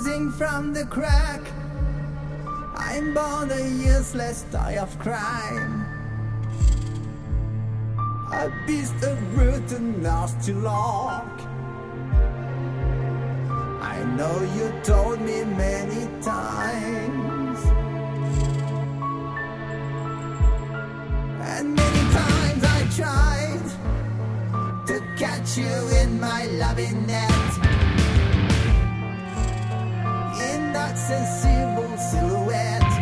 oozing from the crack. I'm born a useless toy of crime, a beast of brute and nasty luck. I know you told me many times, and many times I tried to catch you in my loving net, in that sensible silhouette,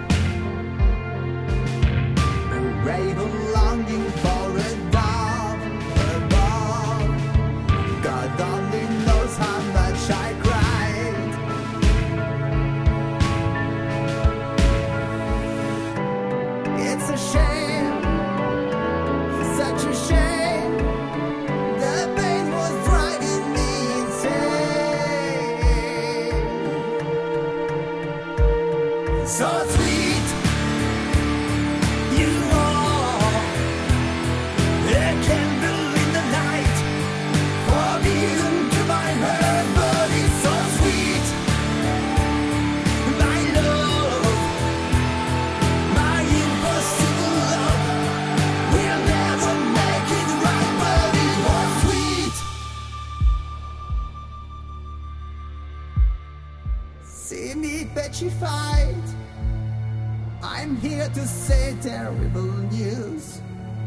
a raven longing for a dove above. God only knows how much I cried. It's a shame, such a shame. The pain was driving me insane. So sweet you are, a candle in the night, forbidden to my heart, but it's so sweet. My love, my impossible love, will never make it right, but it was sweet. See me petrified, I'm here to say terrible news.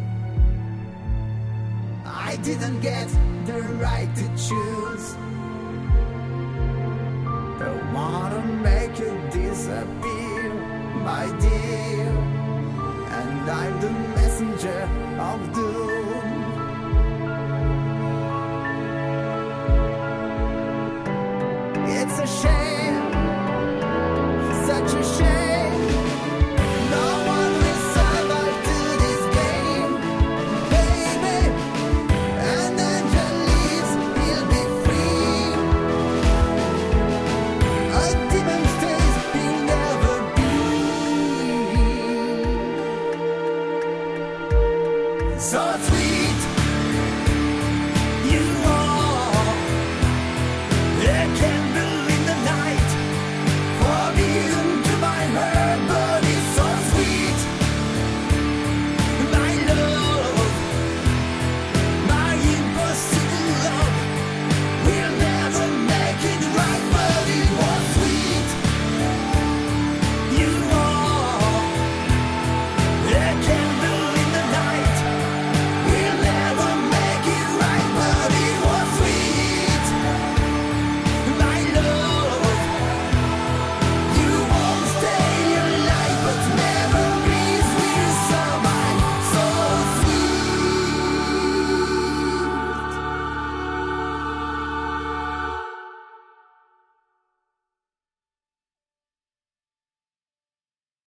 I didn't get the right to choose. Don't wanna make you disappear, my dear, and I'm the messenger of doom.